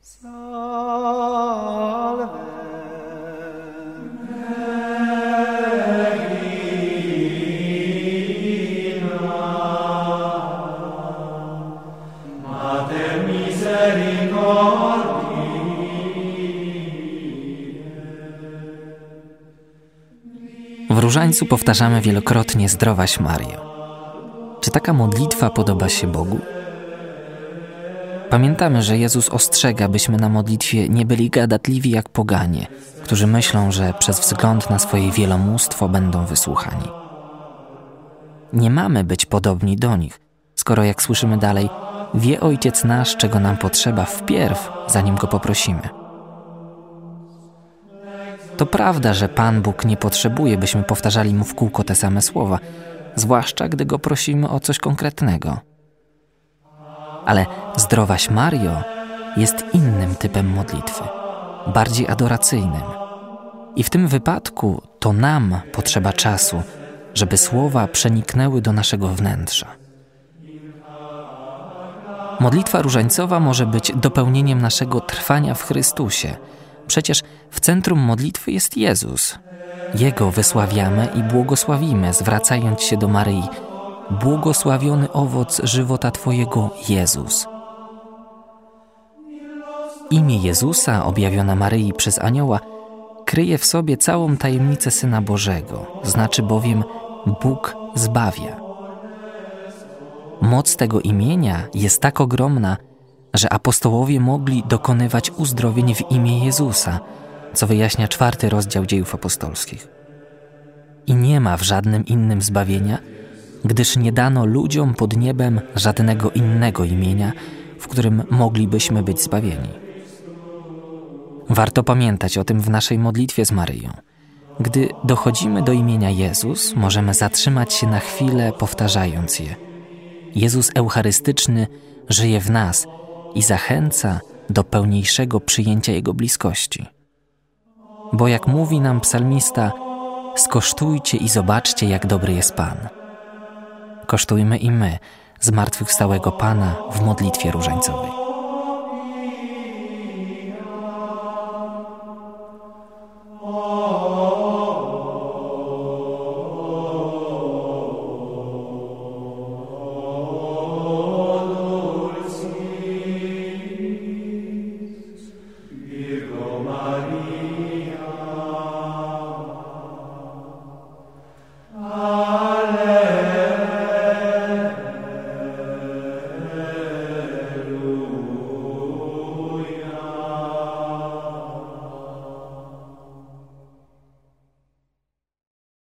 W różańcu powtarzamy wielokrotnie Zdrowaś Maryjo. Czy taka modlitwa podoba się Bogu? Pamiętamy, że Jezus ostrzega, byśmy na modlitwie nie byli gadatliwi jak poganie, którzy myślą, że przez wzgląd na swoje wielomóstwo będą wysłuchani. Nie mamy być podobni do nich, skoro, jak słyszymy dalej, wie Ojciec nasz, czego nam potrzeba wpierw, zanim Go poprosimy. To prawda, że Pan Bóg nie potrzebuje, byśmy powtarzali Mu w kółko te same słowa, zwłaszcza gdy Go prosimy o coś konkretnego. Ale Zdrowaś Maryjo jest innym typem modlitwy, bardziej adoracyjnym. I w tym wypadku to nam potrzeba czasu, żeby słowa przeniknęły do naszego wnętrza. Modlitwa różańcowa może być dopełnieniem naszego trwania w Chrystusie. Przecież w centrum modlitwy jest Jezus. Jego wysławiamy i błogosławimy, zwracając się do Maryi: błogosławiony owoc żywota Twojego, Jezus. Imię Jezusa, objawione Maryi przez anioła, kryje w sobie całą tajemnicę Syna Bożego, znaczy bowiem Bóg zbawia. Moc tego imienia jest tak ogromna, że apostołowie mogli dokonywać uzdrowień w imię Jezusa, co wyjaśnia 4 rozdział Dziejów Apostolskich. I nie ma w żadnym innym zbawienia, gdyż nie dano ludziom pod niebem żadnego innego imienia, w którym moglibyśmy być zbawieni. Warto pamiętać o tym w naszej modlitwie z Maryją. Gdy dochodzimy do imienia Jezus, możemy zatrzymać się na chwilę, powtarzając je. Jezus Eucharystyczny żyje w nas i zachęca do pełniejszego przyjęcia Jego bliskości. Bo jak mówi nam psalmista, skosztujcie i zobaczcie, jak dobry jest Pan. Kosztujmy i my zmartwychwstałego Pana w modlitwie różańcowej.